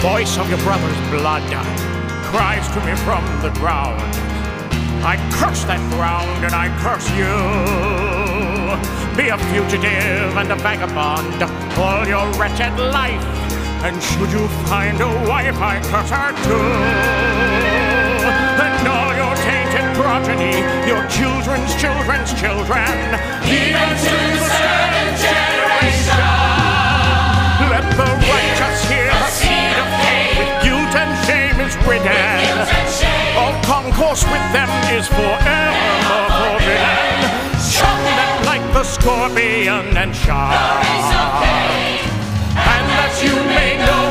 voice of your brother's blood cries to me from the ground. I curse that ground and I curse you. Be a fugitive and a vagabond all your wretched life. And should you find a wife, I curse her too. And all your tainted progeny, your children's children's children, even to the seventh generation. Let the righteous hear the seed of Cain. With guilt and shame is ridden. All concourse with them is forevermore forbidden. Shun them like the scorpion and shark. And that you may know